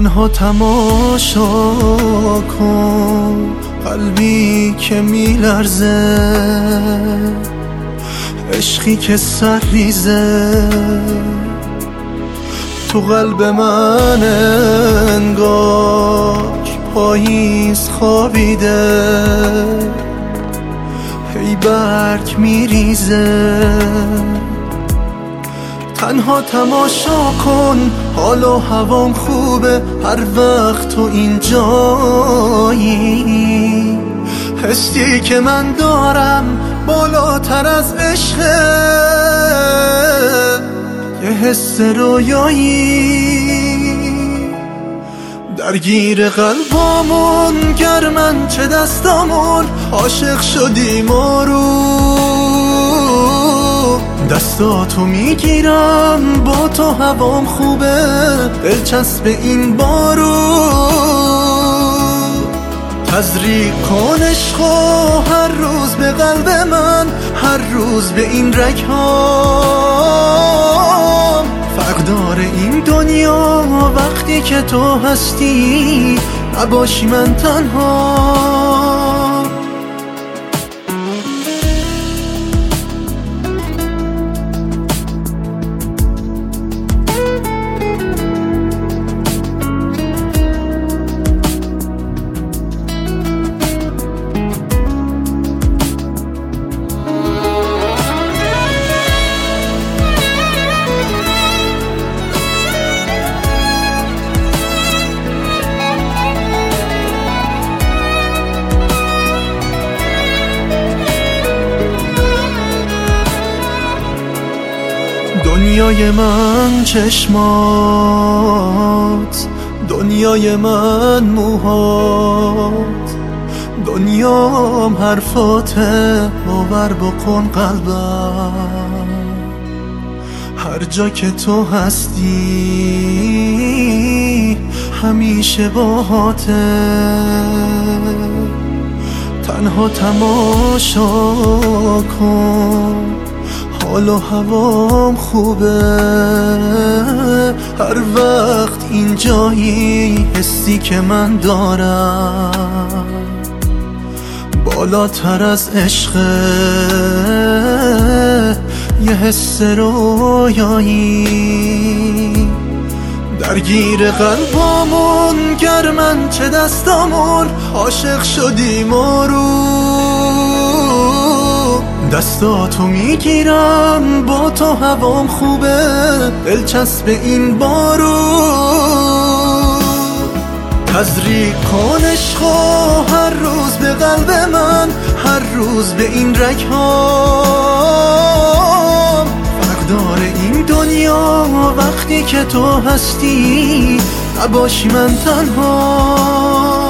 تنها تماشا کن قلبی که میلرزه، عشقی که سرریزه تو قلب من، انگار پاییز خوابیده هی برگ میریزه. تنها تماشا کن حال و هوام خوبه هر وقت تو اینجایی، حسی که من دارم بالاتر از عشقه، یه حس رویایی درگیر قلبامون، گرمن چه دستامون عاشق شدیم و رو دستاتو میگیرم، با تو هوام خوبه دلچسب این بارو. تزریق کن عشقو هر روز به قلب من، هر روز به این رگ‌هام، فقدار این دنیا وقتی که تو هستی نباشی من تنها. دنیای من چشمات، دنیای من موهات، دنیام حرفاته باور بکن قلبم، هر جا که تو هستی همیشه باهاته. تنها تماشا کن حال و هوام خوبه هر وقت اینجایی، حسی که من دارم بالاتر از عشقه، یه حس رویایی درگیر قلبامون، گرمن چه دستامون عاشق شدیم و رو دستاتو میگیرم، با تو هوام خوبه دلچسب این بارو. تزریق کن عشقو هر روز به قلب من، هر روز به این رگ‌هام، فقدار این دنیا وقتی که تو هستی نباشی من تنها.